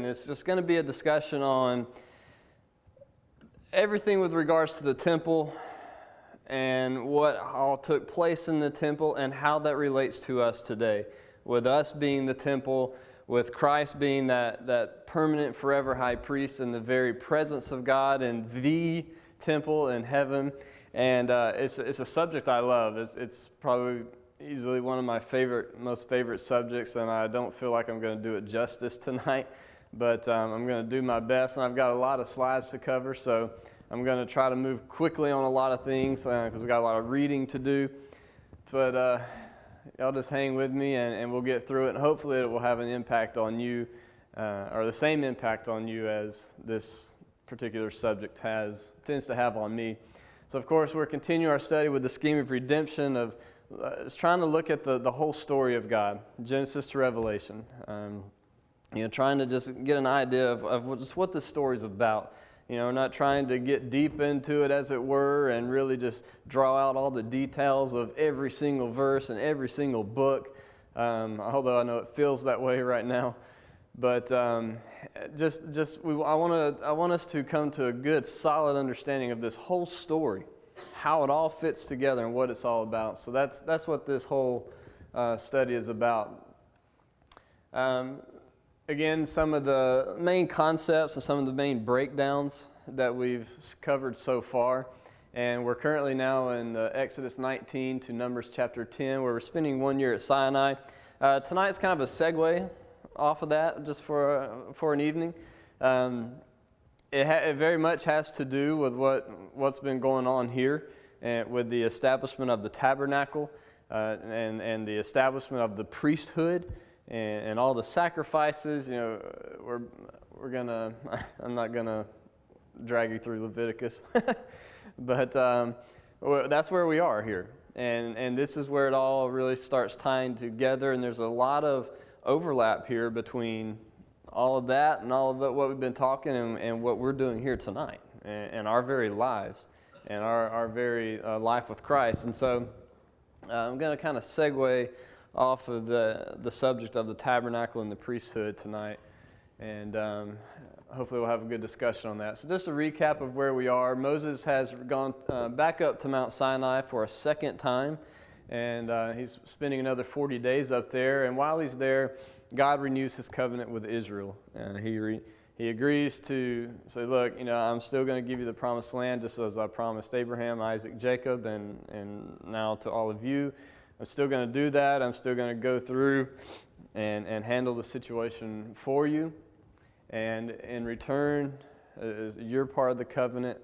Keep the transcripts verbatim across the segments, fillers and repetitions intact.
and it's just going to be a discussion on everything with regards to the temple and what all took place in the temple and how that relates to us today. With us being the temple, with Christ being that, that permanent forever high priest in the very presence of God in the temple in heaven. And uh, it's, it's a subject I love. It's, it's probably easily one of my favorite, most favorite subjects, and I don't feel like I'm going to do it justice tonight, but um, I'm going to do my best, and I've got a lot of slides to cover, so I'm going to try to move quickly on a lot of things because uh, we've got a lot of reading to do, but uh, y'all just hang with me, and, and we'll get through it, and hopefully it will have an impact on you, uh, or the same impact on you as this particular subject has, tends to have on me. So, of course, we're continuing our study with the scheme of redemption of Uh, it's trying to look at the, the whole story of God, Genesis to Revelation. Um, you know, trying to just get an idea of, of just what this story is about. You know, not trying to get deep into it, as it were, and really just draw out all the details of every single verse and every single book. Um, although I know it feels that way right now, but um, just just we, I want to I want us to come to a good, solid understanding of this whole story, how it all fits together and what it's all about. So that's that's what this whole uh, study is about. Um, again, some of the main concepts and some of the main breakdowns that we've covered so far. And we're currently now in uh, Exodus nineteen to Numbers chapter ten, where we're spending one year at Sinai. Uh, tonight's kind of a segue off of that, just for, uh, for an evening. Um, It, ha- it very much has to do with what, what's been going on here and with the establishment of the tabernacle uh, and, and the establishment of the priesthood and, and all the sacrifices. You know, we're, we're going to, I'm not going to drag you through Leviticus, but um, that's where we are here. And, and this is where it all really starts tying together, and there's a lot of overlap here between all of that and all of the, what we've been talking and, and what we're doing here tonight and, and our very lives and our, our very uh, life with Christ. And so uh, I'm going to kind of segue off of the, the subject of the tabernacle and the priesthood tonight. And um, hopefully we'll have a good discussion on that. So just a recap of where we are. Moses has gone uh, back up to Mount Sinai for a second time. And uh, he's spending another forty days up there. And while he's there, God renews his covenant with Israel. And he re, he agrees to say, look, you know, I'm still going to give you the promised land just as I promised Abraham, Isaac, Jacob, and, and now to all of you. I'm still going to do that. I'm still going to go through and, and handle the situation for you. And in return, as you're part of the covenant,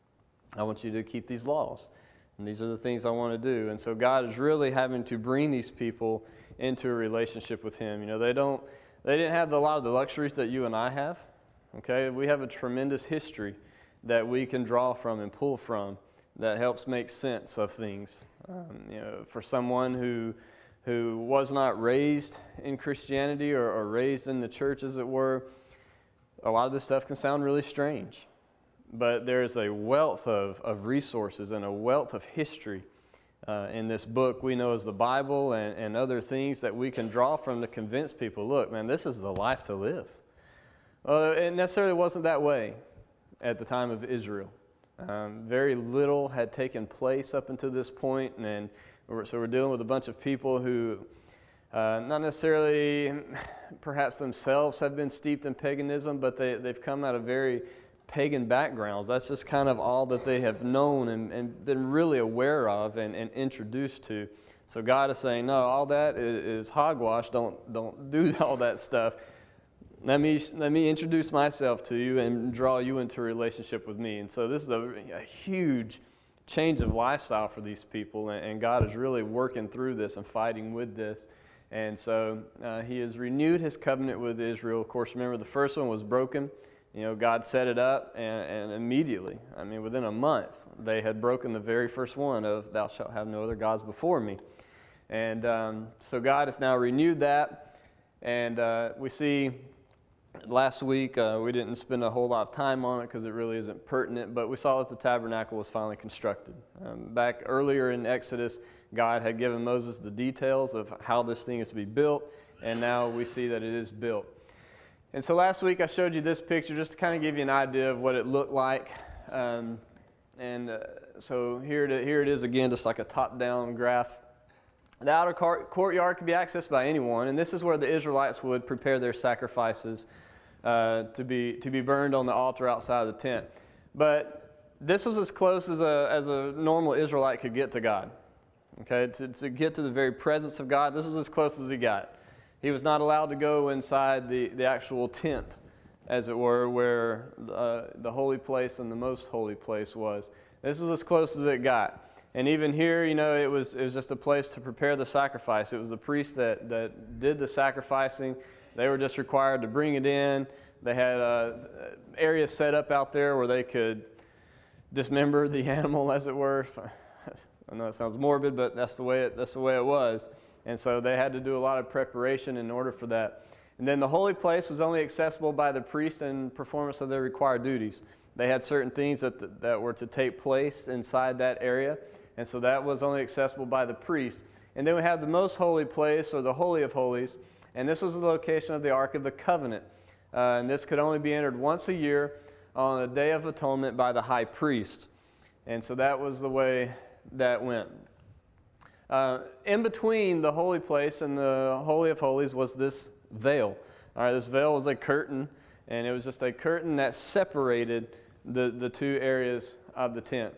I want you to keep these laws. And these are the things I want to do. And so God is really having to bring these people into a relationship with him. You know, they don't, they didn't have a lot of the luxuries that you and I have. Okay, we have a tremendous history that we can draw from and pull from that helps make sense of things. Um, you know, for someone who who was not raised in Christianity or, or raised in the church, as it were, a lot of this stuff can sound really strange. But there's a wealth of, of resources and a wealth of history uh, in this book we know as the Bible and, and other things that we can draw from to convince people, look, man, this is the life to live. Well, it necessarily wasn't that way at the time of Israel. Um, very little had taken place up until this point, and, and we're, so we're dealing with a bunch of people who uh, not necessarily perhaps themselves have been steeped in paganism, but they, they've come out of very pagan backgrounds. That's just kind of all that they have known and, and been really aware of and, and introduced to. So God is saying, no, all that is, is hogwash. Don't don't do all that stuff. Let me let me introduce myself to you and draw you into a relationship with me. And so this is a, a huge change of lifestyle for these people, and, and God is really working through this and fighting with this. And so uh, He has renewed His covenant with Israel. Of course, remember the first one was broken. You know, God set it up, and, and immediately, I mean, within a month, they had broken the very first one of, thou shalt have no other gods before me. And um, so God has now renewed that, and uh, we see last week, uh, we didn't spend a whole lot of time on it because it really isn't pertinent, but we saw that the tabernacle was finally constructed. Um, back earlier in Exodus, God had given Moses the details of how this thing is to be built, and now we see that it is built. And so last week I showed you this picture just to kind of give you an idea of what it looked like. Um, and uh, so here it, here it is again, just like a top-down graph. The outer courtyard could be accessed by anyone, and this is where the Israelites would prepare their sacrifices uh, to be to be burned on the altar outside of the tent. But this was as close as a as a normal Israelite could get to God. Okay, to, to get to the very presence of God, this was as close as he got. He was not allowed to go inside the, the actual tent, as it were, where uh, the holy place and the most holy place was. This was as close as it got. And even here, you know, it was it was just a place to prepare the sacrifice. It was the priest that, that did the sacrificing. They were just required to bring it in. They had uh, areas set up out there where they could dismember the animal, as it were. I know it sounds morbid, but that's the way it, that's the way it was. And so they had to do a lot of preparation in order for that. And then the holy place was only accessible by the priest in performance of their required duties. They had certain things that, that were to take place inside that area. And so that was only accessible by the priest. And then we have the most holy place, or the Holy of Holies. And this was the location of the Ark of the Covenant. Uh, and this could only be entered once a year on the Day of Atonement by the high priest. And so that was the way that went. Uh, in between the holy place and the Holy of Holies was this veil. All right, this veil was a curtain, and it was just a curtain that separated the, the two areas of the tent.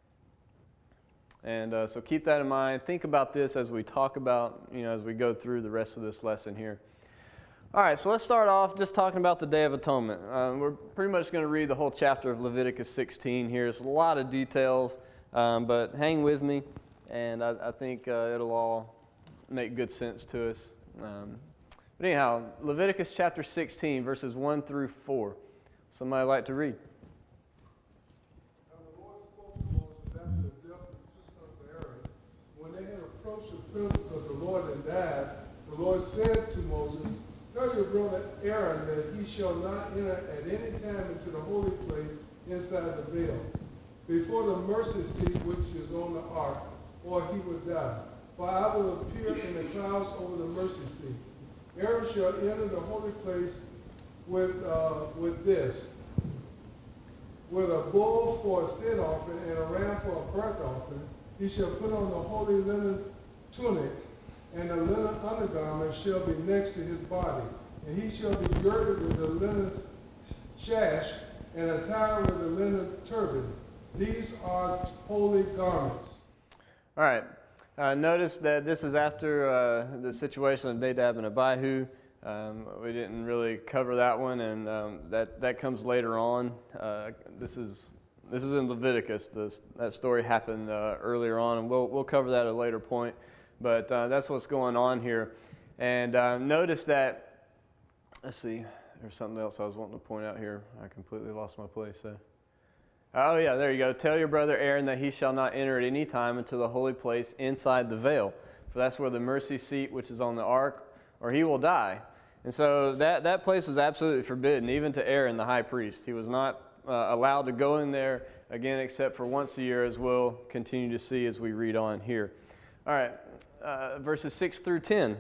And uh, so keep that in mind. Think about this as we talk about, you know, as we go through the rest of this lesson here. All right, so let's start off just talking about the Day of Atonement. Um, we're pretty much going to read the whole chapter of Leviticus sixteen here. It's a lot of details, um, but hang with me, and I, I think uh, it'll all make good sense to us. Um, but anyhow, Leviticus chapter sixteen, verses one through four. Somebody like to read? Presence of the Lord and died, the Lord said to Moses, tell your brother Aaron that he shall not enter at any time into the holy place inside the veil, before the mercy seat which is on the ark, or he will die. For I will appear in the clouds over the mercy seat. Aaron shall enter the holy place with, uh, with this, with a bull for a sin offering and a ram for a burnt offering. He shall put on the holy linen tunic, and the linen undergarment shall be next to his body. And he shall be girded with the linen sash, and attired with the linen turban. These are holy garments. All right. Uh, notice that this is after uh, the situation of Nadab and Abihu. Um, we didn't really cover that one, and um, that, that comes later on. Uh, this is this is in Leviticus. This, that story happened uh, earlier on, and we'll we'll cover that at a later point. But uh, that's what's going on here. And uh, notice that, let's see, there's something else I was wanting to point out here. I completely lost my place. So. Oh, yeah, there you go. Tell your brother Aaron that he shall not enter at any time into the holy place inside the veil. For that's where the mercy seat, which is on the ark, or he will die. And so that, that place was absolutely forbidden, even to Aaron, the high priest. He was not uh, allowed to go in there again except for once a year, as we'll continue to see as we read on here. All right. Uh, verses six through ten.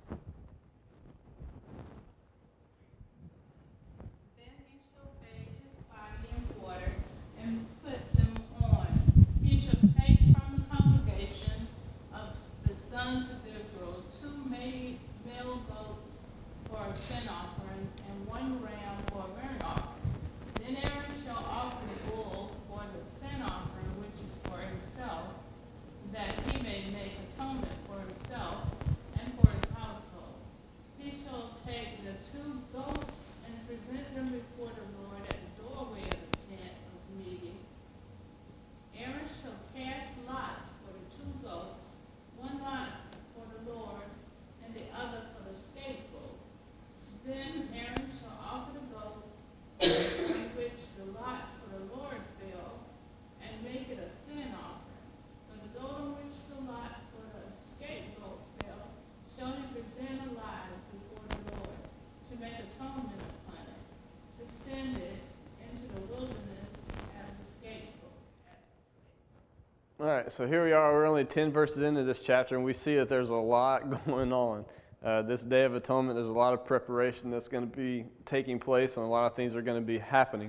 Then he shall bathe his body in water and put them on. He shall take from the congregation of the sons of Israel two male goats for a sin offering and one ram for a burnt offering. Then Aaron shall offer the bull for the sin offering, which is for himself, that he may make atonement for himself and for his household. He shall take the two goats and present them before the Lord at the doorway of the tent of meeting. Aaron shall cast lots for the two goats, one lot for the Lord and the other for the scapegoat. Then Aaron shall offer the goat on which the lot for the Lord fell, and make it a sin offering. For the goat on which the lot for the scapegoat fell, shall he present alive before the Lord, to make atonement upon it, to send it into the wilderness as a scapegoat. As a scapegoat. All right, so here we are. We're only ten verses into this chapter, and we see that there's a lot going on. Uh, this Day of Atonement, there's a lot of preparation that's going to be taking place, and a lot of things are going to be happening.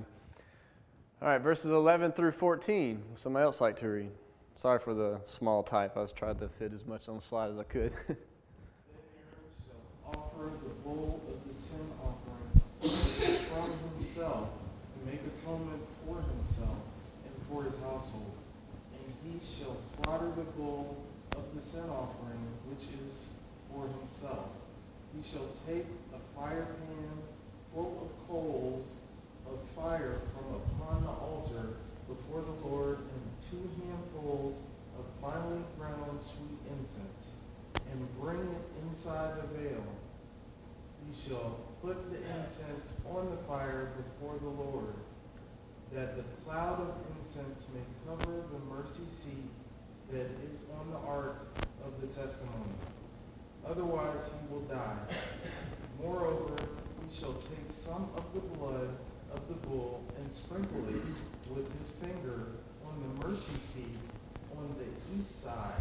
All right, verses eleven through fourteen. Somebody else like to read? Sorry for the small type. I was trying to fit as much on the slide as I could. Then Aaron shall offer the bull of the sin offering from himself, and make atonement for himself and for his household. And he shall slaughter the bull of the sin offering, which is for himself. He shall take a fire pan full of coals of fire from upon the altar before the Lord, and two handfuls of finely ground sweet incense, and bring it inside the veil. He shall put the incense on the fire before the Lord, that the cloud of incense may cover the mercy seat that is on the ark of the testimony. Otherwise he will die. Moreover, he shall take some of the blood of the bull and sprinkle it with his finger on the mercy seat on the east side.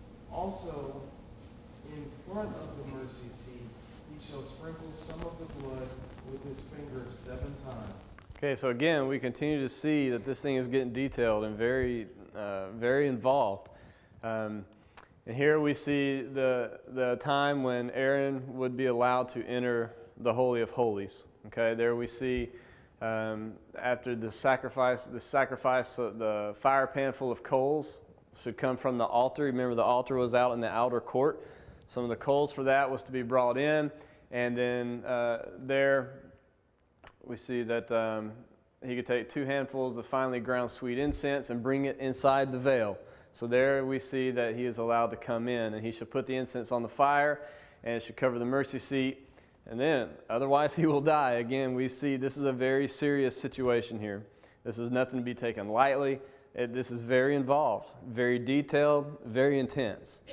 Also, in front of the mercy seat, he shall sprinkle some of the blood with his finger seven times. Okay, so again, we continue to see that this thing is getting detailed and very, uh, very involved. Um, and here we see the the time when Aaron would be allowed to enter the Holy of Holies. Okay, there we see um, after the sacrifice, the sacrifice, uh, the fire pan full of coals should come from the altar. Remember, the altar was out in the outer court. Some of the coals for that was to be brought in, and then uh, there we see that um, he could take two handfuls of finely ground sweet incense and bring it inside the veil. So there we see that he is allowed to come in, and he should put the incense on the fire, and it should cover the mercy seat, and then otherwise he will die. Again, we see this is a very serious situation here. This is nothing to be taken lightly. It, this is very involved, very detailed, very intense.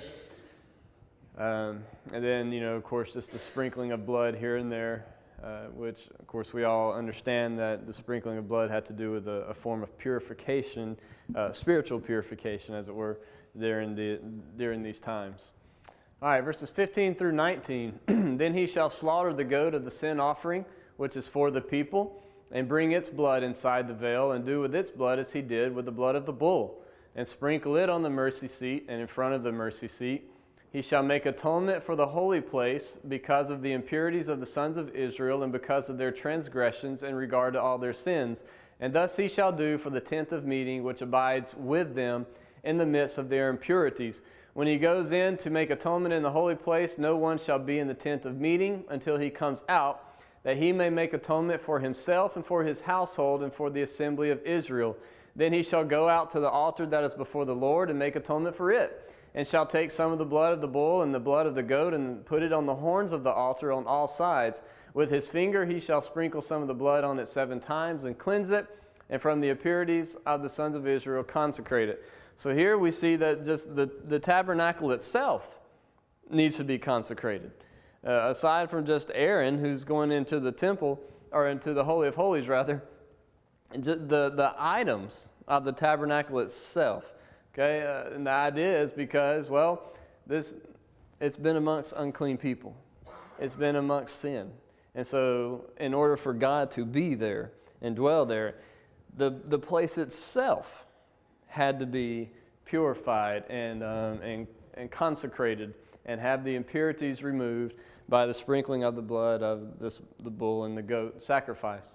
Um, and then, you know, of course, just the sprinkling of blood here and there, uh, which, of course, we all understand that the sprinkling of blood had to do with a, a form of purification, uh, spiritual purification, as it were, during, the, during these times. All right, verses fifteen through nineteen. Then he shall slaughter the goat of the sin offering, which is for the people, and bring its blood inside the veil, and do with its blood as he did with the blood of the bull, and sprinkle it on the mercy seat and in front of the mercy seat. He shall make atonement for the holy place because of the impurities of the sons of Israel and because of their transgressions in regard to all their sins. And thus he shall do for the tent of meeting which abides with them in the midst of their impurities. When he goes in to make atonement in the holy place, no one shall be in the tent of meeting until he comes out, that he may make atonement for himself and for his household and for the assembly of Israel. Then he shall go out to the altar that is before the Lord and make atonement for it, and shall take some of the blood of the bull and the blood of the goat and put it on the horns of the altar on all sides. With his finger he shall sprinkle some of the blood on it seven times and cleanse it, and from the impurities of the sons of Israel consecrate it. So here we see that just the, the tabernacle itself needs to be consecrated. Uh, aside from just Aaron, who's going into the temple, or into the Holy of Holies rather, the, the items of the tabernacle itself. Okay, uh, and the idea is because, well, this it's been amongst unclean people. It's been amongst sin. And so in order for God to be there and dwell there, the, the place itself had to be purified and, um, and, and consecrated and have the impurities removed by the sprinkling of the blood of this, the bull and the goat sacrifice.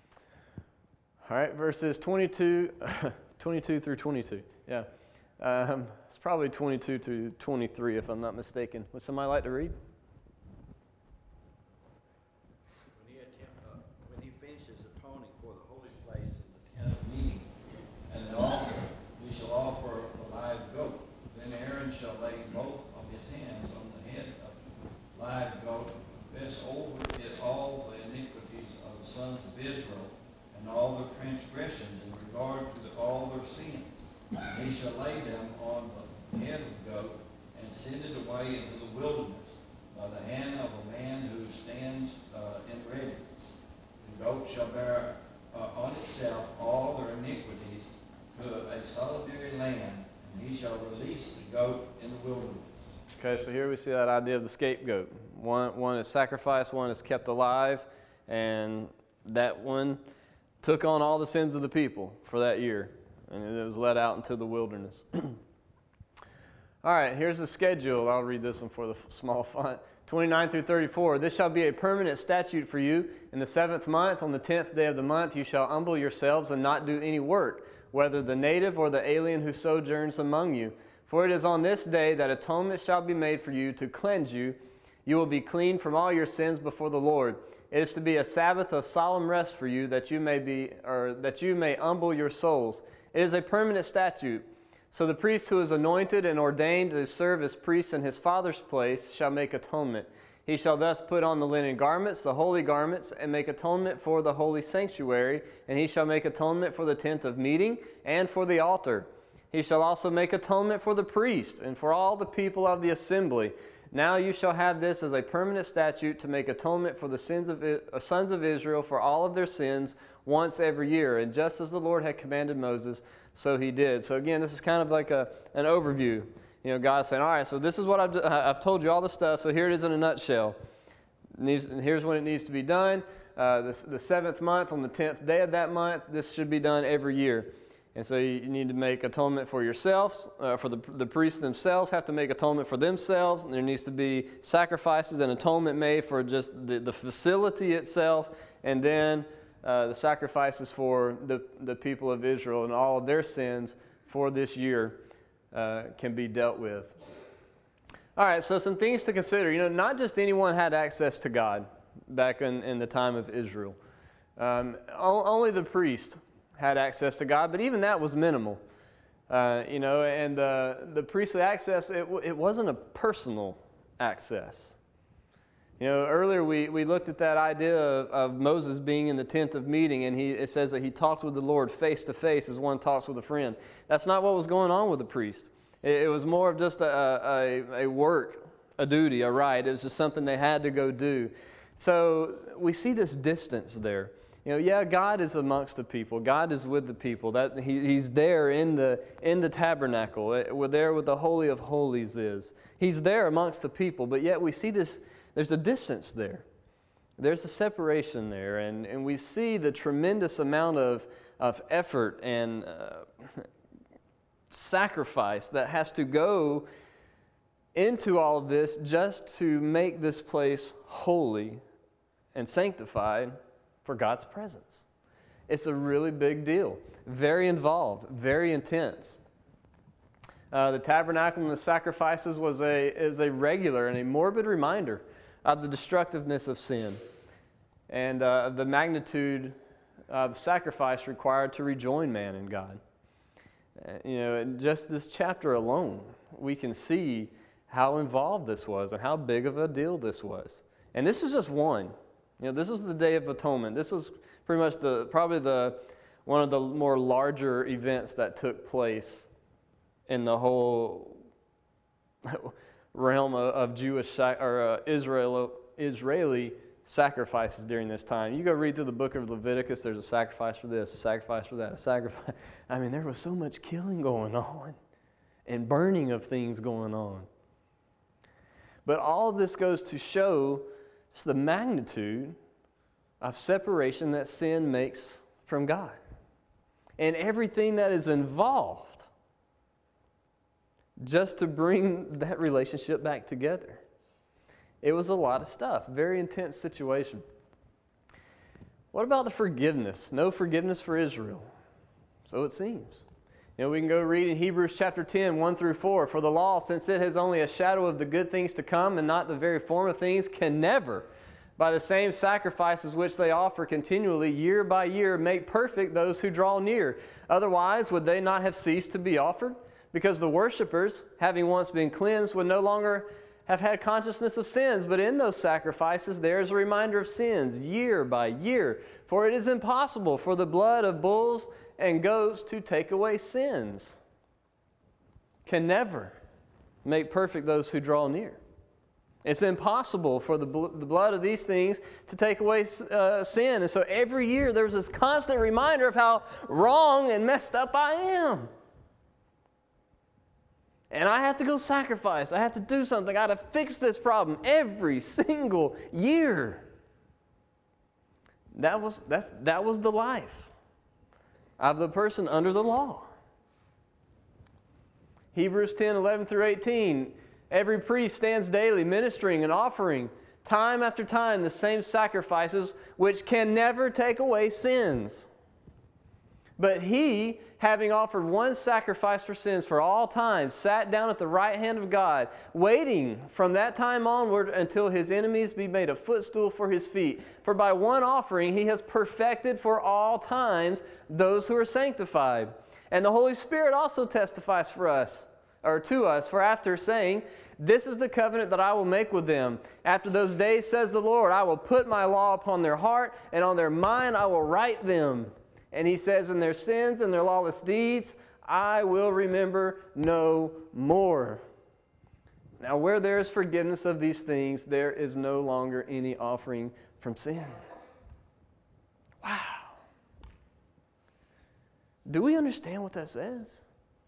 All right, verses twenty-two, twenty-two through twenty-two. Yeah. Um, it's probably twenty-two to twenty-three, if I'm not mistaken. Would somebody like to read? When he, attempt, uh, when he finishes atoning for the holy place in the tent of meeting and the altar, he shall offer a live goat. Then Aaron shall lay both of his hands on the head of the live goat, confess over it all the iniquities of the sons of Israel and all their transgressions in regard to the, all their sins. And he shall lay them on the head of the goat and send it away into the wilderness by the hand of a man who stands uh, in readiness. The goat shall bear uh, on itself all their iniquities to a solitary land, and he shall release the goat in the wilderness. Okay, so here we see that idea of the scapegoat. One, one is sacrificed, one is kept alive, and that one took on all the sins of the people for that year, and it was led out into the wilderness. All right, here's the schedule. I'll read this one for the small font. twenty-nine through thirty-four. This shall be a permanent statute for you. In the seventh month, on the tenth day of the month, you shall humble yourselves and not do any work, whether the native or the alien who sojourns among you. For it is on this day that atonement shall be made for you to cleanse you. You will be clean from all your sins before the Lord. It is to be a Sabbath of solemn rest for you, that you may be, or that you may humble your souls. It is a permanent statute. So the priest who is anointed and ordained to serve as priest in his father's place shall make atonement. He shall thus put on the linen garments, the holy garments, and make atonement for the holy sanctuary, and he shall make atonement for the tent of meeting and for the altar. He shall also make atonement for the priest and for all the people of the assembly. Now you shall have this as a permanent statute to make atonement for the sins of uh, sons of Israel for all of their sins once every year. And just as the Lord had commanded Moses, so he did. So again, this is kind of like a, an overview. You know, God's saying, all right, so this is what I've, I've told you all the stuff, so here it is in a nutshell. Needs, here's when it needs to be done. Uh, the, the seventh month, on the tenth day of that month, this should be done every year. And so you, you need to make atonement for yourselves, uh, for the, the priests themselves have to make atonement for themselves. There needs to be sacrifices and atonement made for just the, the facility itself, and then uh, the sacrifices for the, the people of Israel and all of their sins for this year uh, can be dealt with. All right, so some things to consider. You know, not just anyone had access to God back in, in the time of Israel. Um, only the priest had access to God, but even that was minimal. Uh, you know, and uh, the priestly access, it, it wasn't a personal access. You know, earlier we, we looked at that idea of, of Moses being in the tent of meeting, and he, it says that he talked with the Lord face to face as one talks with a friend. That's not what was going on with the priest. It, it was more of just a, a, a work, a duty, a right. It was just something they had to go do. So we see this distance there. You know, yeah, God is amongst the people. God is with the people. That he, He's there in the in the tabernacle. We're there where the Holy of Holies is. He's there amongst the people, but yet we see this, there's a distance there. There's a separation there, and, and we see the tremendous amount of, of effort and uh, sacrifice that has to go into all of this just to make this place holy and sanctified for God's presence. It's a really big deal. Very involved, very intense. Uh, the tabernacle and the sacrifices was a, is a regular and a morbid reminder of the destructiveness of sin and uh, the magnitude of sacrifice required to rejoin man in God. Uh, you know, in just this chapter alone, we can see how involved this was and how big of a deal this was. And this is just one. You know, this was the Day of Atonement. This was pretty much the probably the one of the more larger events that took place in the whole realm of, of Jewish or uh, Israel, Israeli sacrifices during this time. You go read through the book of Leviticus, there's a sacrifice for this, a sacrifice for that, a sacrifice. I mean, there was so much killing going on and burning of things going on. But all of this goes to show just the magnitude of separation that sin makes from God and everything that is involved just to bring that relationship back together. It was a lot of stuff, very intense situation. What about the forgiveness? No forgiveness for Israel. So it seems. You know, we can go read in Hebrews chapter ten, one through four. For the law, since it has only a shadow of the good things to come and not the very form of things, can never, by the same sacrifices which they offer continually year by year, make perfect those who draw near. Otherwise, would they not have ceased to be offered? Because the worshipers, having once been cleansed, would no longer have had consciousness of sins. But in those sacrifices there is a reminder of sins year by year. For it is impossible for the blood of bulls and goats to take away sins. Can never make perfect those who draw near. It's impossible for the, bl- the blood of these things to take away uh, sin. And so every year there's this constant reminder of how wrong and messed up I am. And I have to go sacrifice. I have to do something. I got to fix this problem every single year. That was, that's, that was the life of the person under the law. Hebrews ten, eleven through eighteen. Every priest stands daily ministering and offering time after time the same sacrifices which can never take away sins. But he, having offered one sacrifice for sins for all time, sat down at the right hand of God, waiting from that time onward until his enemies be made a footstool for his feet. For by one offering he has perfected for all times those who are sanctified. And the Holy Spirit also testifies for us, or to us, for after saying, "This is the covenant that I will make with them. After those days, says the Lord, I will put my law upon their heart, and on their mind I will write them." And he says, "In their sins and their lawless deeds, I will remember no more." Now, where there is forgiveness of these things, there is no longer any offering from sin. Wow. Do we understand what that says?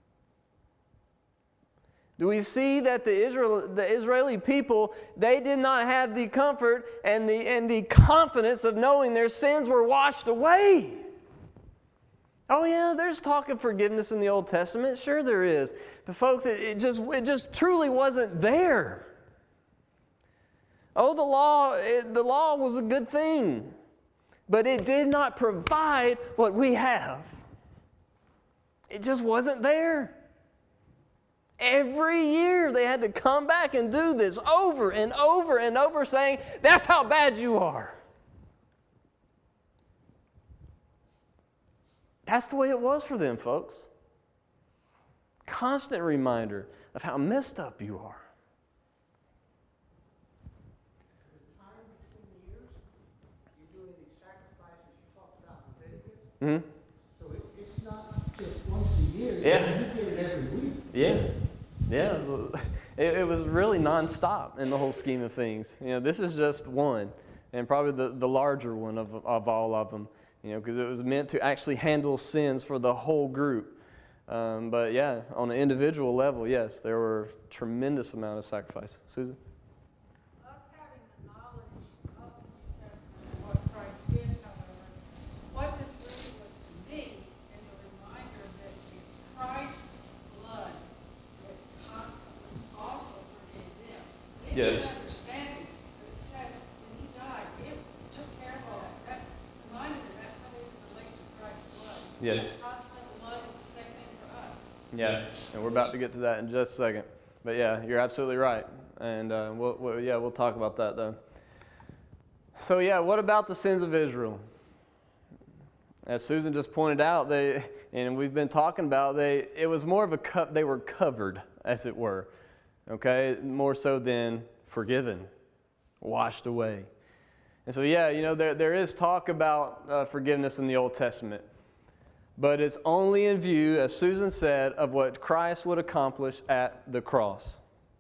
Do we see that the Israel, the Israeli people, they did not have the comfort and the, and the confidence of knowing their sins were washed away? Oh yeah, there's talk of forgiveness in the Old Testament. Sure there is. But folks, it, it, just, it just truly wasn't there. Oh, the law, it, the law was a good thing. But it did not provide what we have. It just wasn't there. Every year they had to come back and do this over and over and over, saying, "That's how bad you are." That's the way it was for them, folks. Constant reminder of how messed up you are. The time between years, you're doing these sacrifices you talked about in Leviticus. Mm-hmm. So it, it's not just once a year. Yeah. You get it every week. Yeah. Yeah, it was, it, it was really nonstop in the whole scheme of things. You know, this is just one, and probably the, the larger one of, of all of them, you know, because it was meant to actually handle sins for the whole group. Um, but yeah, on an individual level, yes, there were a tremendous amount of sacrifice. Susan? Us having the knowledge of the New Testament and what Christ did, however, what this really was to me is a reminder that it's Christ's blood that constantly also forgave them. They Yes. didn't understand it, but it says when he died, it took care of all that. That reminded them that's how they could relate to Christ's blood. Yes. Constant blood is the same thing for us. Yeah, and we're about to get to that in just a second. But yeah, you're absolutely right. And uh, we'll, we'll, yeah, we'll talk about that though. So yeah, what about the sins of Israel? As Susan just pointed out, they, and we've been talking about, they, it was more of a cup, they were covered, as it were. Okay, more so than forgiven, washed away. And so yeah, you know, there, there is talk about uh, forgiveness in the Old Testament. But it's only in view, as Susan said, of what Christ would accomplish at the cross.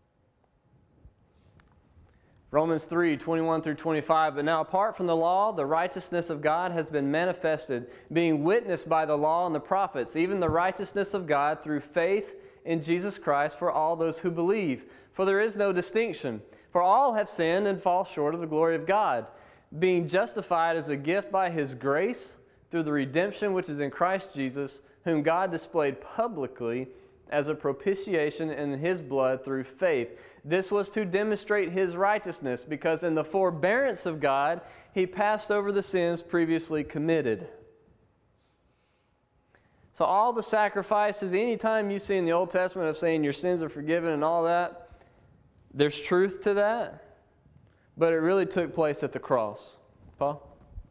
Romans three, twenty-one through twenty-five, "But now apart from the law, the righteousness of God has been manifested, being witnessed by the law and the prophets, even the righteousness of God through faith in Jesus Christ for all those who believe. For there is no distinction. For all have sinned and fall short of the glory of God, being justified as a gift by His grace, through the redemption which is in Christ Jesus, whom God displayed publicly as a propitiation in His blood through faith. This was to demonstrate His righteousness, because in the forbearance of God, He passed over the sins previously committed." So all the sacrifices, anytime you see in the Old Testament of saying your sins are forgiven and all that, there's truth to that, but it really took place at the cross. Paul?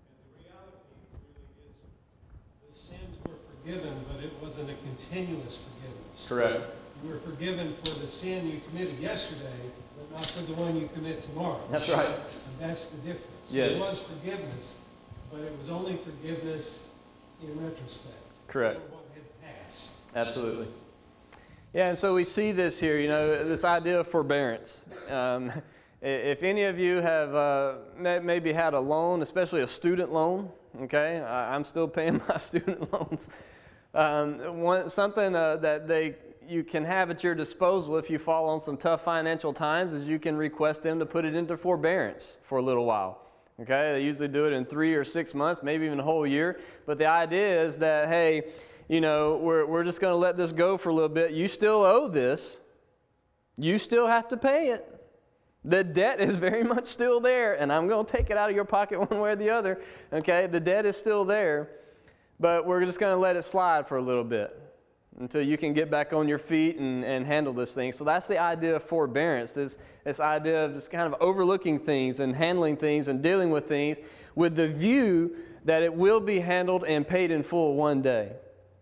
Sins were forgiven, but it wasn't a continuous forgiveness. Correct. You were forgiven for the sin you committed yesterday, but not for the one you commit tomorrow. That's right. And that's the difference. Yes. It was forgiveness, but it was only forgiveness in retrospect. Correct. For what had passed. Absolutely. Yeah, and so we see this here, you know, this idea of forbearance. Um, if any of you have uh, may, maybe had a loan, especially a student loan, okay, I, I'm still paying my student loans. Um, one, something uh, that they you can have at your disposal if you fall on some tough financial times is you can request them to put it into forbearance for a little while. Okay, they usually do it in three or six months, maybe even a whole year. But the idea is that, hey, you know, we're, we're just going to let this go for a little bit. You still owe this. You still have to pay it. The debt is very much still there, and I'm going to take it out of your pocket one way or the other. Okay, the debt is still there, but we're just going to let it slide for a little bit until you can get back on your feet and, and handle this thing. So that's the idea of forbearance, this, this idea of just kind of overlooking things and handling things and dealing with things with the view that it will be handled and paid in full one day.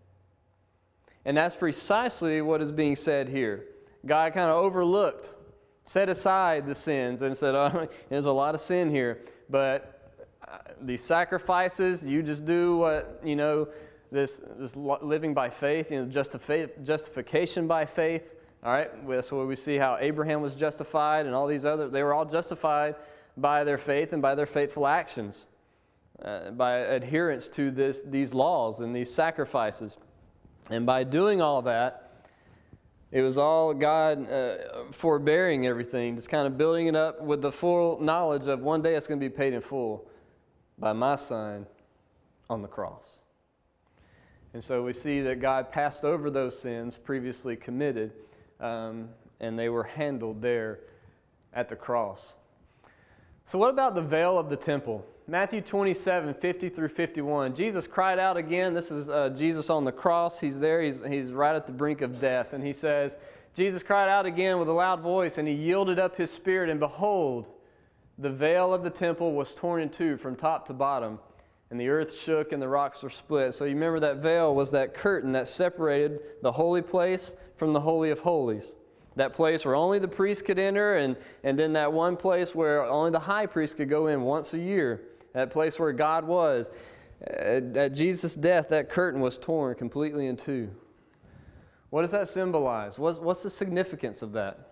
And that's precisely what is being said here. God kind of overlooked, set aside the sins and said, oh, there's a lot of sin here, but uh, these sacrifices, you just do what, you know, this this living by faith, you know, justifi- justification by faith, all right? That's where we see how Abraham was justified and all these other, they were all justified by their faith and by their faithful actions, uh, by adherence to this these laws and these sacrifices. And by doing all that, it was all God uh, forbearing everything, just kind of building it up with the full knowledge of one day it's going to be paid in full by my Son on the cross. And so we see that God passed over those sins previously committed, um, and they were handled there at the cross. So what about the veil of the temple? Matthew twenty-seven, fifty through fifty-one. Jesus cried out again. This is uh, Jesus on the cross. He's there. He's, he's right at the brink of death. And he says, Jesus cried out again with a loud voice, and he yielded up his spirit. And behold, the veil of the temple was torn in two from top to bottom, and the earth shook and the rocks were split. So you remember that veil was that curtain that separated the holy place from the Holy of Holies. That place where only the priest could enter, and, and then that one place where only the high priest could go in once a year. That place where God was. At, at Jesus' death, that curtain was torn completely in two. What does that symbolize? What's, what's the significance of that?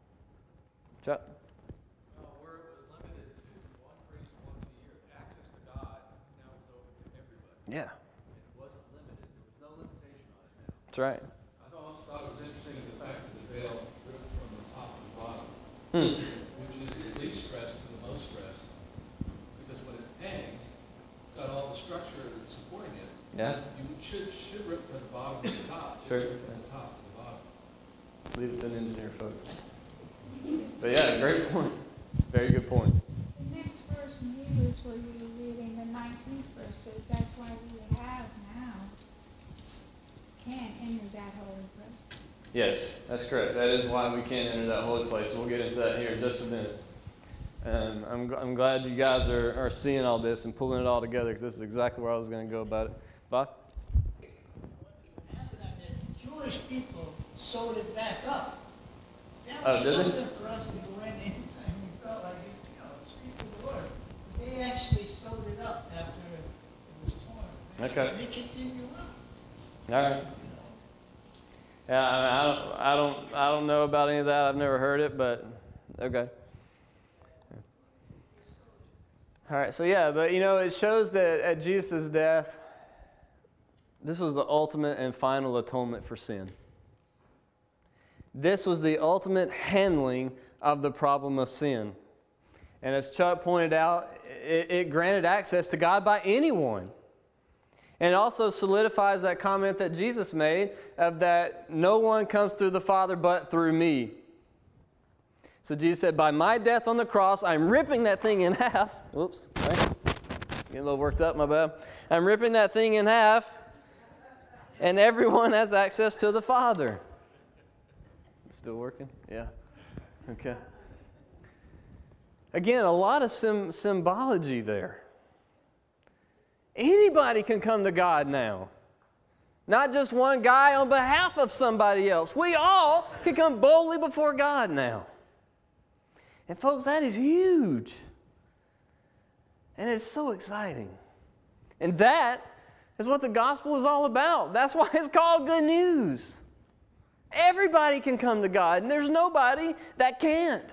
Chuck? Well, where it was limited to one priest once a year, access to God now is open to everybody. Yeah. It wasn't limited. There was no limitation on it now. That's right. I also thought it was interesting the fact that the veil ripped from the top to the bottom, Hmm. which is the least stress to the most stress. Because when it hangs, it's got all the structure that's supporting it. Yeah. You should should rip from the bottom to the top. You Sure. rip from the top to the bottom. Leave it to the engineer, folks. But yeah, great point. Very good point. The next verse in Hebrews where you were reading, the nineteenth verse says, that's why we have now can't enter that holy place. Yes, that's correct. That is why we can't enter that holy place. We'll get into that here in just a minute. Um, I'm, I'm glad you guys are, are seeing all this and pulling it all together, because this is exactly where I was going to go about it. Bob? After that, the Jewish people sewed it back up. That Oh, was did they? something for us to go in anytime we felt like it, you know, speak of the Lord. They actually sewed it up after it was torn. Okay. And they continue on. All right. Yeah, I, mean, I don't, I don't, I don't know about any of that. I've never heard it, but okay. All right. So yeah, but you know, it shows that at Jesus' death, this was the ultimate and final atonement for sin. This was the ultimate handling of the problem of sin. And as Chuck pointed out, it, it granted access to God by anyone. And it also solidifies that comment that Jesus made of that no one comes through the Father but through me. So Jesus said, by my death on the cross, I'm ripping that thing in half. Whoops, right? Getting a little worked up, my bad. I'm ripping that thing in half, and everyone has access to the Father. Still working? Yeah. Okay. Again, a lot of sim- symbology there. Anybody can come to God now. Not just one guy on behalf of somebody else. We all can come boldly before God now. And folks, that is huge. And it's so exciting. And that is what the gospel is all about. That's why it's called good news. Everybody can come to God, and there's nobody that can't.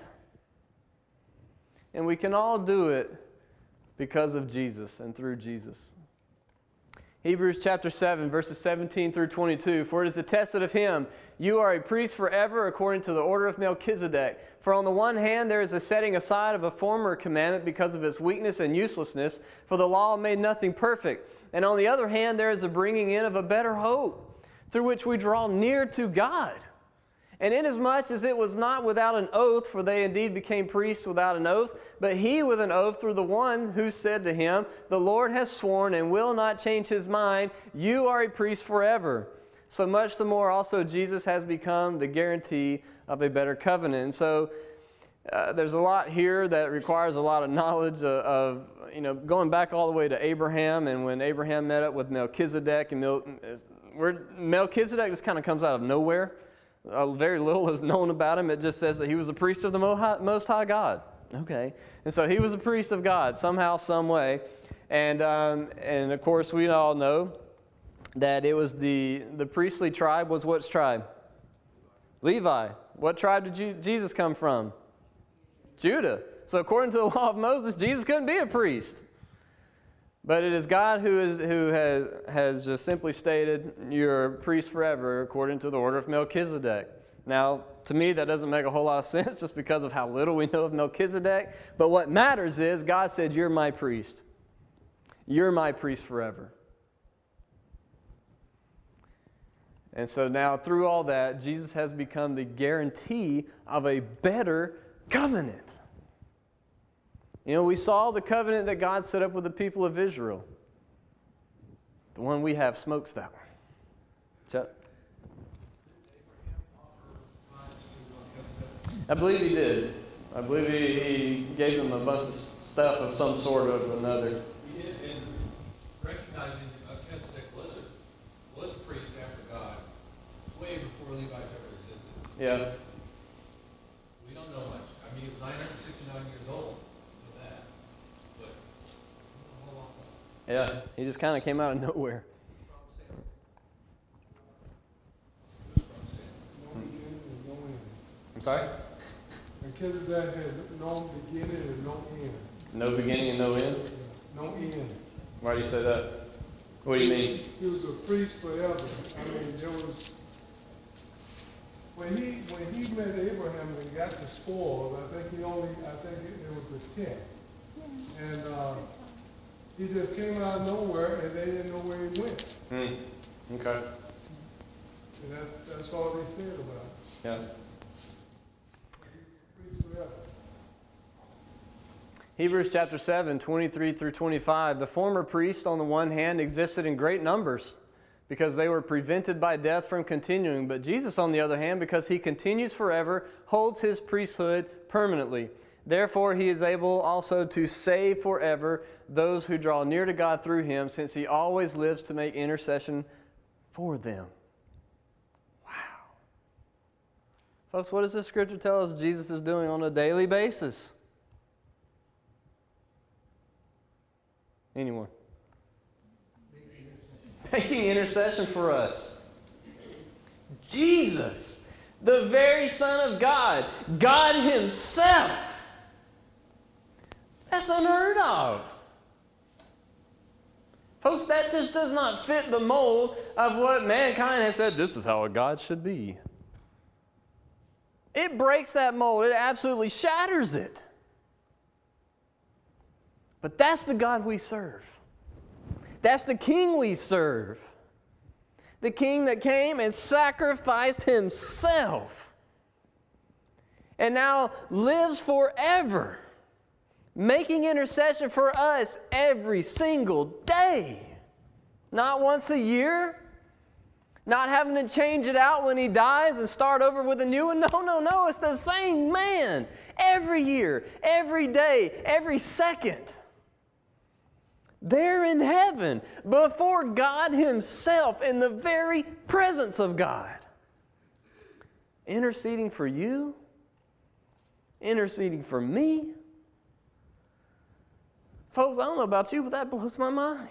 And we can all do it because of Jesus and through Jesus. Hebrews chapter seven, verses seventeen through twenty-two. For it is attested of him, you are a priest forever according to the order of Melchizedek. For on the one hand there is a setting aside of a former commandment because of its weakness and uselessness, for the law made nothing perfect. And on the other hand there is a bringing in of a better hope, through which we draw near to God. And inasmuch as it was not without an oath, for they indeed became priests without an oath, but he with an oath through the one who said to him, the Lord has sworn and will not change his mind, you are a priest forever. So much the more also Jesus has become the guarantee of a better covenant. And so uh, there's a lot here that requires a lot of knowledge of, of, you know, going back all the way to Abraham, and when Abraham met up with Melchizedek, and Mel, where Melchizedek just kind of comes out of nowhere. Uh, very little is known about him. It just says that he was a priest of the Most High God. Okay. And so he was a priest of God somehow, some way. And, um, and of course, we all know that it was the, the priestly tribe was what tribe? Levi. What tribe did Je- Jesus come from? Judah. So according to the law of Moses, Jesus couldn't be a priest. But it is God who, is, who has, has just simply stated, you're a priest forever according to the order of Melchizedek. Now, to me, that doesn't make a whole lot of sense just because of how little we know of Melchizedek. But what matters is God said, you're my priest. You're my priest forever. And so now, through all that, Jesus has become the guarantee of a better covenant. You know, we saw the covenant that God set up with the people of Israel. The one we have smokes that one. Chuck? I believe he did. I believe he, he gave them a bunch of stuff of some sort or another. He did, and recognizing Melchizedek was a, was a priest after God, way before Levites ever existed. Yeah. We don't know much. I mean, he was nine hundred sixty-nine years old. Yeah, he just kind of came out of nowhere. I'm sorry? Melchizedek had no beginning and no end. No beginning and no end? No end. Why do you say that? What do you mean? He was a priest forever. I mean, there was, when he when he met Abraham and got the spoils, I think he only, I think it, it was the tenth. And uh, he just came out of nowhere, and they didn't know where he went. Hmm. Okay. And that's, that's all they said about it. Yeah. Priest forever. Hebrews chapter seven, twenty-three through twenty-five. The former priests, on the one hand, existed in great numbers because they were prevented by death from continuing. But Jesus, on the other hand, because he continues forever, holds his priesthood permanently. Therefore, he is able also to save forever those who draw near to God through him, since he always lives to make intercession for them. Wow. Folks, what does this scripture tell us Jesus is doing on a daily basis? Anyone? Making intercession for us. Jesus, the very Son of God, God himself. That's unheard of. Folks, that just does not fit the mold of what mankind has said, this is how a God should be. It breaks that mold. It absolutely shatters it. But that's the God we serve. That's the King we serve. The King that came and sacrificed himself and now lives forever, making intercession for us every single day. Not once a year. Not having to change it out when he dies and start over with a new one. No, no, no. It's the same man every year, every day, every second. There in heaven, before God himself, in the very presence of God. Interceding for you. Interceding for me. Folks, I don't know about you, but that blows my mind.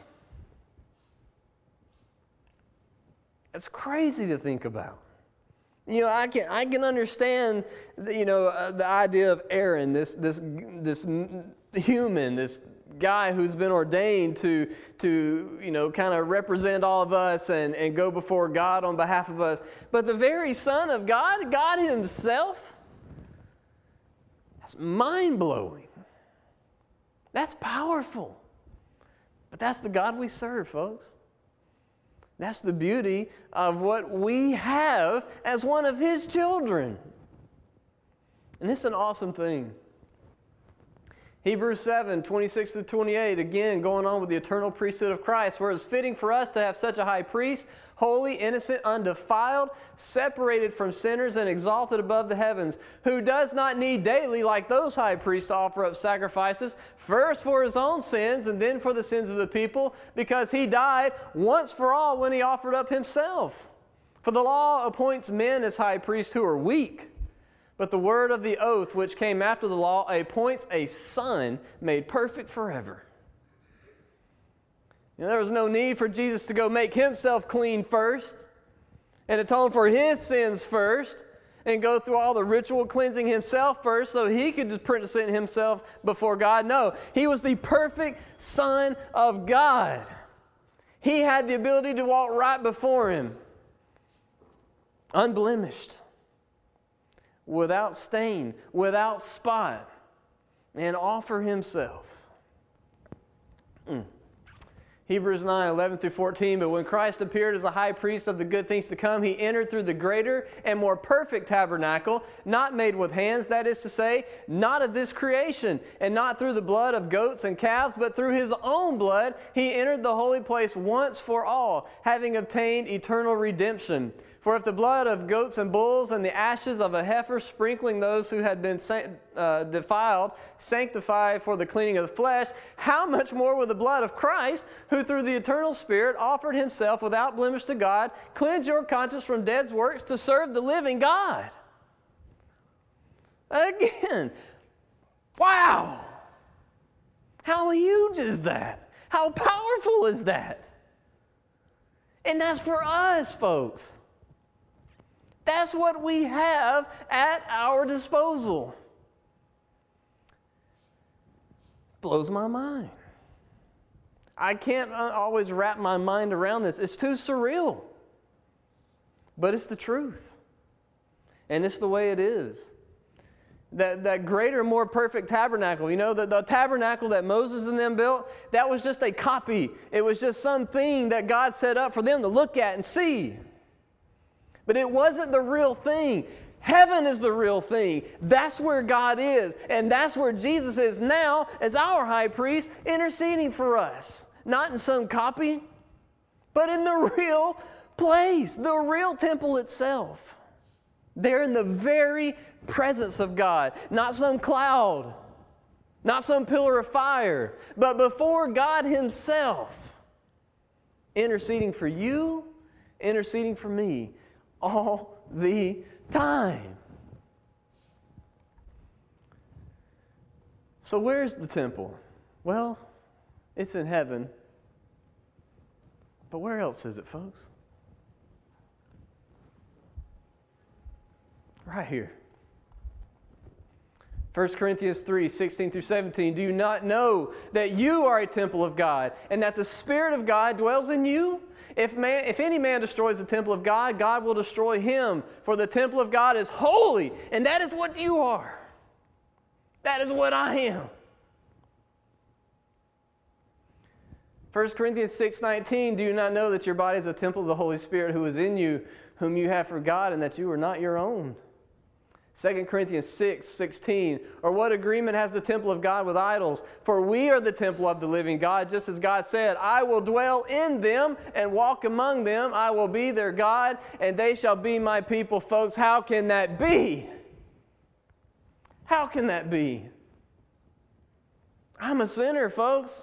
It's crazy to think about. You know, I can I can understand, you know, uh, the idea of Aaron, this this this human, this guy who's been ordained to, to you know, kind of represent all of us and, and go before God on behalf of us. But the very Son of God, God himself, that's mind-blowing. That's powerful. But that's the God we serve, folks. That's the beauty of what we have as one of his children. And it's an awesome thing. Hebrews seven, twenty-six to twenty-eight, again, going on with the eternal priesthood of Christ, where it's fitting for us to have such a high priest, holy, innocent, undefiled, separated from sinners and exalted above the heavens, who does not need daily, like those high priests, to offer up sacrifices, first for his own sins and then for the sins of the people, because he died once for all when he offered up himself. For the law appoints men as high priests who are weak, but the word of the oath which came after the law appoints a son made perfect forever. You know, there was no need for Jesus to go make himself clean first and atone for his sins first and go through all the ritual cleansing himself first so he could just present himself before God. No, he was the perfect Son of God. He had the ability to walk right before him, unblemished, without stain, without spot, and offer himself. Mm. Hebrews nine, eleven through fourteen, but when Christ appeared as a high priest of the good things to come, he entered through the greater and more perfect tabernacle, not made with hands, that is to say, not of this creation, and not through the blood of goats and calves, but through his own blood, he entered the holy place once for all, having obtained eternal redemption. For if the blood of goats and bulls and the ashes of a heifer sprinkling those who had been uh, defiled sanctify for the cleaning of the flesh, how much more will the blood of Christ, who through the eternal Spirit offered himself without blemish to God, cleanse your conscience from dead works to serve the living God? Again, wow! How huge is that? How powerful is that? And that's for us, folks. That's what we have at our disposal. Blows my mind. I can't always wrap my mind around this. It's too surreal. But it's the truth. And it's the way it is. That, that greater, more perfect tabernacle, you know, the, the tabernacle that Moses and them built, that was just a copy. It was just something that God set up for them to look at and see. But it wasn't the real thing. Heaven is the real thing. That's where God is. And that's where Jesus is now as our high priest interceding for us. Not in some copy, but in the real place, the real temple itself. They're in the very presence of God. Not some cloud, not some pillar of fire, but before God himself, interceding for you, interceding for me. All the time. So where's the temple? Well, it's in heaven. But where else is it, folks? Right here. First Corinthians three, sixteen through seventeen. Do you not know that you are a temple of God, and that the Spirit of God dwells in you? If, man, if any man destroys the temple of God, God will destroy him. For the temple of God is holy, and that is what you are. That is what I am. First Corinthians six, nineteen. Do you not know that your body is a temple of the Holy Spirit who is in you, whom you have from God, and that you are not your own? Second Corinthians six, sixteen. Or what agreement has the temple of God with idols? For we are the temple of the living God, just as God said, I will dwell in them and walk among them. I will be their God, and they shall be my people. Folks, how can that be? How can that be? I'm a sinner, folks.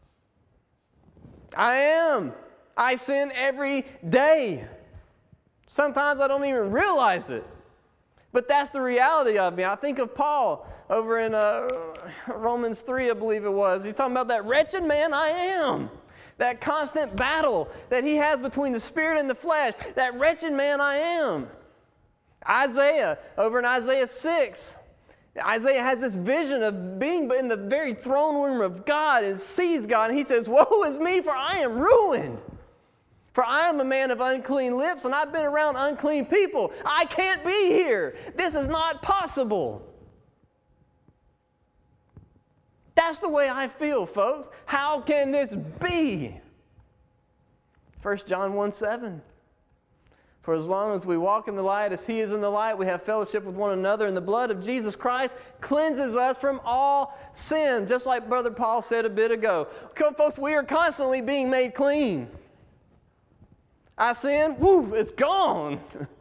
I am. I sin every day. Sometimes I don't even realize it. But that's the reality of me. I think of Paul over in uh, Romans three, I believe it was. He's talking about that wretched man I am. That constant battle that he has between the spirit and the flesh. That wretched man I am. Isaiah, over in Isaiah six, Isaiah has this vision of being in the very throne room of God and sees God, and he says, woe is me, for I am ruined. For I am a man of unclean lips, and I've been around unclean people. I can't be here. This is not possible. That's the way I feel, folks. How can this be? First John one seven. For as long as we walk in the light as he is in the light, we have fellowship with one another, and the blood of Jesus Christ cleanses us from all sin. Just like Brother Paul said a bit ago. Come, folks, we are constantly being made clean. I sin, woo, it's gone.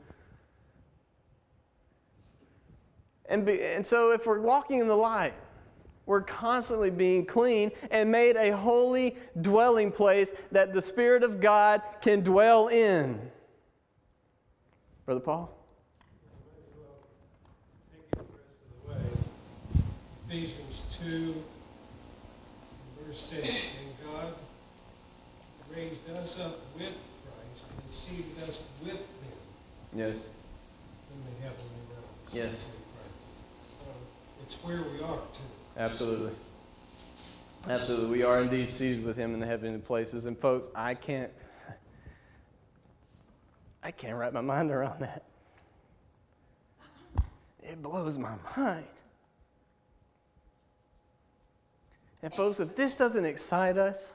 and, be, and so if we're walking in the light, we're constantly being clean and made a holy dwelling place that the Spirit of God can dwell in. Brother Paul? Take it the rest of the way. Ephesians two, verse six. And God raised us up with Christ and seated us with him. Yes. In the heavenly realms. Yes. So it's where we are, too. Absolutely. Absolutely. We are indeed seated with him in the heavenly places. And folks, I can't I can't wrap my mind around that. It blows my mind. And folks, if this doesn't excite us,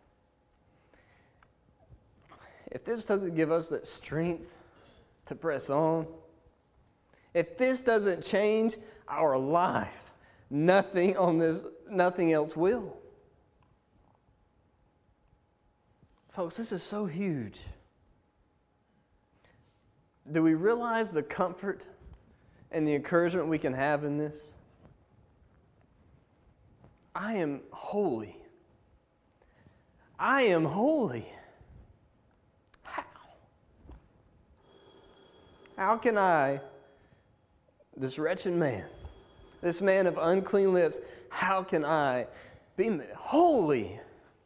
if this doesn't give us that strength to press on, if this doesn't change our life, nothing on this, nothing else will. Folks, this is so huge. Do we realize the comfort and the encouragement we can have in this? I am holy. I am holy. How? How can I, this wretched man, this man of unclean lips, how can I be holy?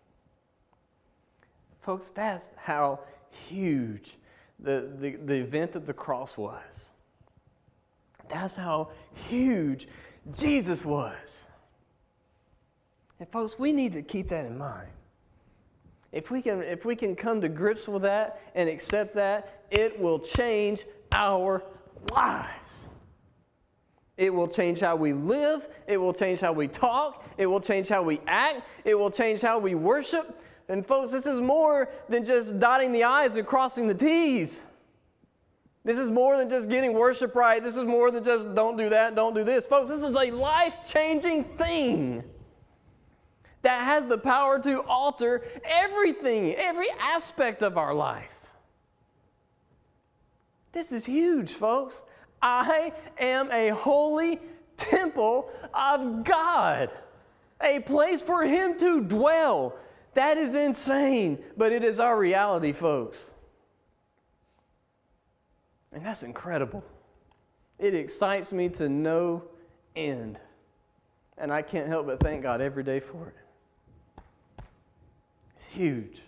Folks, that's how huge the, the, the event of the cross was. That's how huge Jesus was. And folks, we need to keep that in mind. If we can, if we can come to grips with that and accept that, it will change our lives. It will change how we live. It will change how we talk. It will change how we act. It will change how we worship. And folks, this is more than just dotting the I's and crossing the T's. This is more than just getting worship right. This is more than just don't do that, don't do this. Folks, this is a life-changing thing that has the power to alter everything, every aspect of our life. This is huge, folks. I am a holy temple of God, a place for Him to dwell. That is insane, but it is our reality, folks. And that's incredible. It excites me to no end. And I can't help but thank God every day for it. It's huge.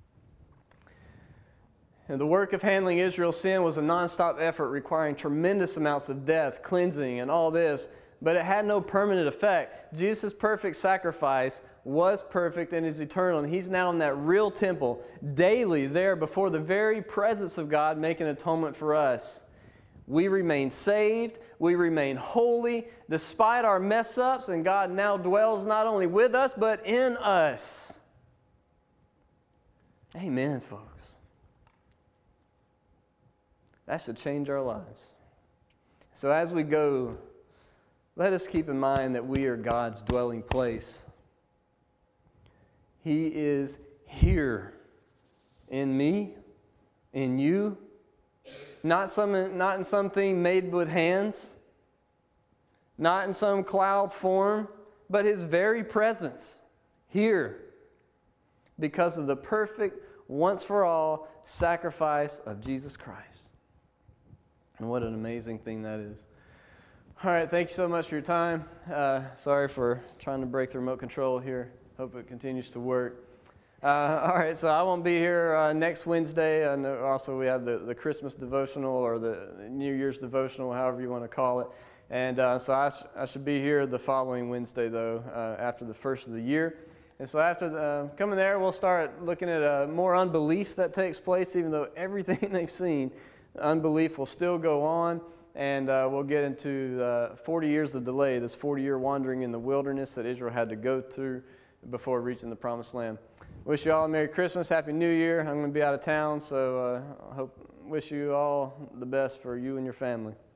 And the work of handling Israel's sin was a nonstop effort requiring tremendous amounts of death, cleansing, and all this, but it had no permanent effect. Jesus' perfect sacrifice was perfect and is eternal, and He's now in that real temple, daily there before the very presence of God, making atonement for us. We remain saved, we remain holy, despite our mess-ups, and God now dwells not only with us, but in us. Amen, folks. That should change our lives. So as we go, let us keep in mind that we are God's dwelling place. He is here in me, in you, not some, not in something made with hands, not in some cloud form, but His very presence here because of the perfect, once-for-all sacrifice of Jesus Christ. And what an amazing thing that is. All right, thank you so much for your time. Uh, sorry for trying to break the remote control here. Hope it continues to work. Uh, all right, so I won't be here uh, next Wednesday. I know also we have the, the Christmas devotional or the New Year's devotional, however you want to call it. And uh, so I, sh- I should be here the following Wednesday, though, uh, after the first of the year. And so after the, uh, coming there, we'll start looking at uh, more unbelief that takes place, even though everything they've seen, unbelief will still go on. And uh, we'll get into uh, forty years of delay, this forty-year wandering in the wilderness that Israel had to go through before reaching the Promised Land. Wish you all a Merry Christmas, Happy New Year. I'm going to be out of town, so uh, I hope wish you all the best for you and your family.